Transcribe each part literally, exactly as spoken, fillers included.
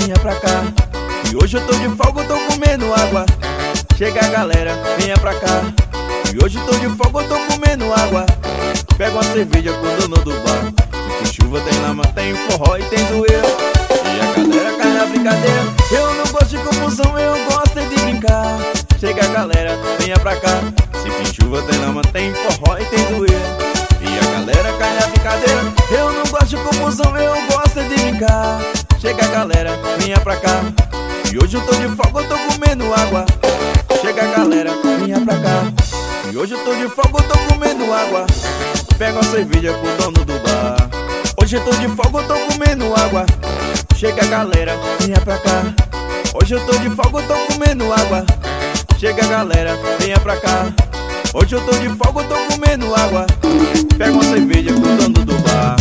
venha pra cá. E hoje eu tô de folga, eu tô comendo água. Chega a galera, venha pra cá. E hoje eu tô de folga, eu tô comendo água. Pega uma cerveja com o dono do bar. Se tem chuva, tem lama, tem forró e tem zoeira. E a galera cai na brincadeira. Eu não gosto de confusão, eu gosto é de brincar. Chega a galera, venha pra cá. Se tem chuva, tem lama, tem forró e tem zoeira. E a galera cai na brincadeira. Eu não gosto de confusão, eu gosto é de brincar. Chega a galera, venha pra cá. E hoje eu tô de folga, eu tô comendo água. Chega a galera, venha pra cá. E hoje eu tô de folga, eu tô comendo água. Pega uma cerveja com o dono do bar. Hoje eu tô de folga, eu tô comendo água. Chega a galera, venha pra cá. Hoje eu tô de folga, eu tô comendo água. Chega a galera, venha pra cá. Hoje eu tô de folga, eu tô comendo água. Pega uma cerveja com o dono do bar.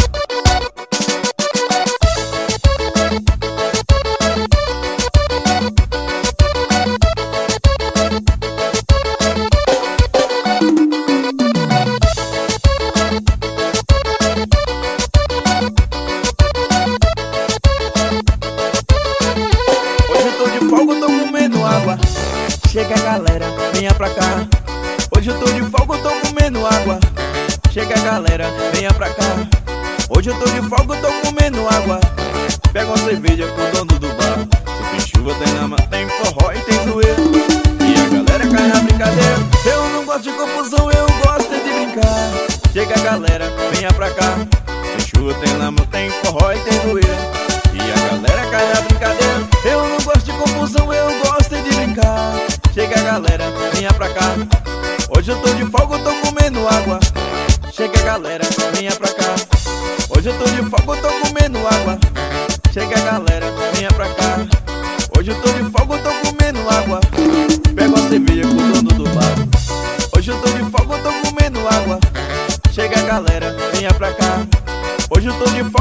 Chega a galera, venha pra cá. Hoje eu tô de folga, eu tô comendo água. Chega a galera, venha pra cá. Hoje eu tô de folga, eu tô comendo água. Pega uma cerveja com o dono do bar. Se tem chuva, tem lama, tem forró e tem zoeira. E a galera cai na brincadeira. Eu não gosto de confusão, eu gosto é de brincar. Chega a galera, venha pra cá. Tem chuva, tem lama, tem forró e tem zoeira. E a galera cai na brincadeira. Eu não gosto de confusão, eu gosto é de brincar. Chega a galera, venha pra cá. Hoje eu tô de folga, eu tô comendo água. Chega a galera, venha pra cá. Hoje eu tô de folga, eu tô comendo água. Chega a galera, venha pra cá. Hoje eu tô de folga, eu tô comendo água. Pega uma cerveja com o dono do bar. Hoje eu tô de folga, eu tô comendo água. Chega a galera, venha pra cá. Hoje eu tô de folga.